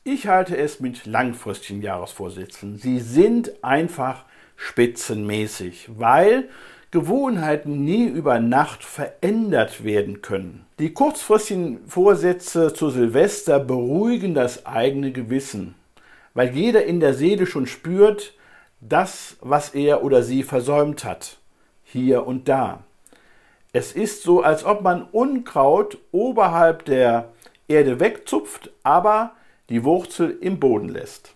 Ich halte es mit langfristigen Jahresvorsätzen. Sie sind einfach spitzenmäßig, weil Gewohnheiten nie über Nacht verändert werden können. Die kurzfristigen Vorsätze zu Silvester beruhigen das eigene Gewissen, weil jeder in der Seele schon spürt, das, was er oder sie versäumt hat, hier und da. Es ist so, als ob man Unkraut oberhalb der Erde wegzupft, aber die Wurzel im Boden lässt.